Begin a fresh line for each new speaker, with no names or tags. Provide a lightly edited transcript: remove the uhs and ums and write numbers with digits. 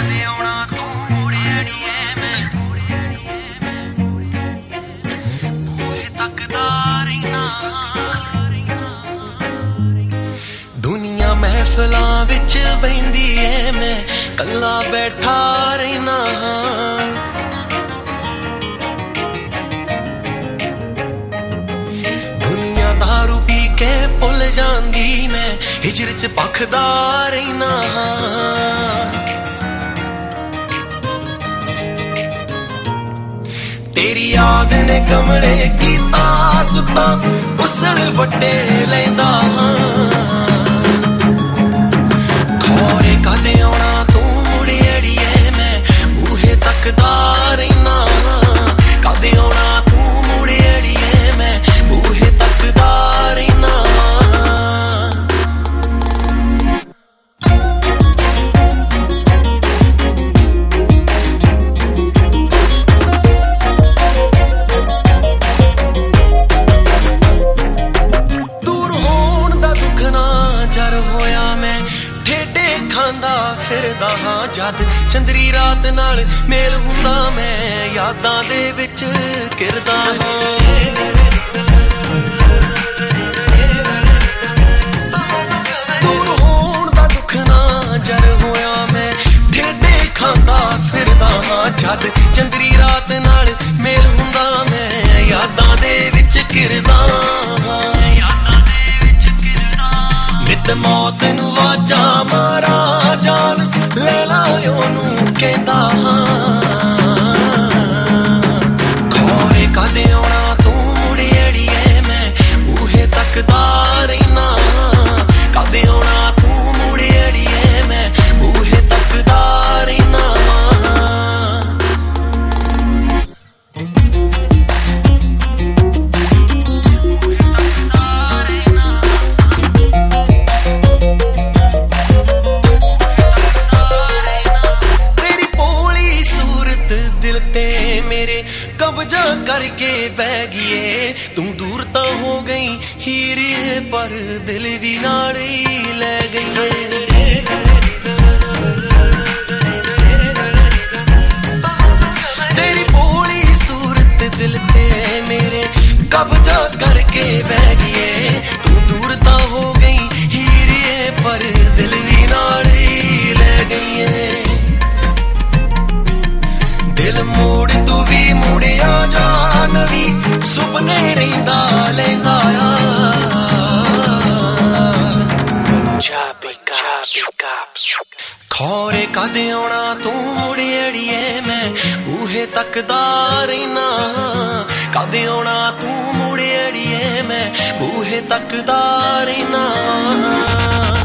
ਕਦੇ ਆਉਣਾ ਤੂੰ ਮੁੜੇੜੀਏ ਮੈਂ ਬੂਹੇ ਤੱਕਦਾ ਰਹਿਣਾ ਦੁਨੀਆ ਮਹਿਫਲਾਂ ਵਿੱਚ ਬਹਿੰਦੀ ਏ ਮੈਂ ਕੱਲਾ ਬੈਠਾ ਰਹਿਣਾ ਦੁਨੀਆ ਦਾਰੂ ਪੀ ਕੇ ਭੁੱਲ ਜਾਂਦੀ ਮੈਂ ਹਿਜਰ ਚ ਭਖਦਾ ਰਹਿਣਾ तेरी याद ने कमले कीता सुता उसल वटे लैंदा खोरे कदे आउणा तू मुड़ेड़ीए मैं बूहे तकदा रहना कदे आउणा तू मुड़ेड़ीए मैं बूहे तकदा रहना ਫਿਰਦਾ ਹਾਂ ਜਦ ਚੰਦਰੀ ਰਾਤ ਨਾਲ ਮੇਲ ਹੁੰਦਾ ਮੈਂ ਯਾਦਾਂ ਦੇ ਵਿੱਚ ਕਿਰਦਾ ਹਾਂ ਦੂਰ ਹੋਣ ਦਾ ਦੁੱਖ ਨਾ ਜਰ ਹੋਇਆ ਮੈਂ ਠੇਡੇ ਖਾਂਦਾ ਫਿਰਦਾ ਹਾਂ ਜਦ ਚੰਦਰੀ ਰਾਤ ਨਾਲ ਮੇਲ ਹੁੰਦਾ ਮੈਂ ਯਾਦਾਂ ਦੇ ਵਿੱਚ ਕਿਰਦਾ ਨਿਤ ਮੌਤ ਨੂੰ ਵਾਜਾਂ ਮਾਰਾਂ ਜਾਨ ਲੈ ਲਾ ਉਹਨੂੰ ਕਹਿੰਦਾ ਹਾਂ ਖੋਰੇ ਕਦੇ ਆਉਣਾ ਤੂੰ ਮੁੜੇੜੀਏ ਮੈਂ ਬੂਹੇ ਤੱਕਦਾ ਰਹਿਣਾ ਕਦੇ ਆਉਣਾ ਤੂੰ ਮੁੜੇੜੀਏ ਮੈਂ ਬੂਹੇ ਤੱਕਦਾ ਰਹਿਣਾ कब्जा करके बह गए तुम दूर तो हो गई हीरे पर दिल भी नाड़ी ले गई तेरी भोली सूरत दिल ते मेरे कब्जा करके बह गए तुम दूर तो हो गई हीरे पर दिल भी नाड़ी ले गई दिल मोड़ तू भी मुड़िया जा नवी सुपने रहिंदा लैंदा खोरे कदे आउणा तू मुड़ेड़ीए मैं बूहे तकदा रहना कदे आउणा तू मुड़ेड़ीए मैं बूहे तकदा रहना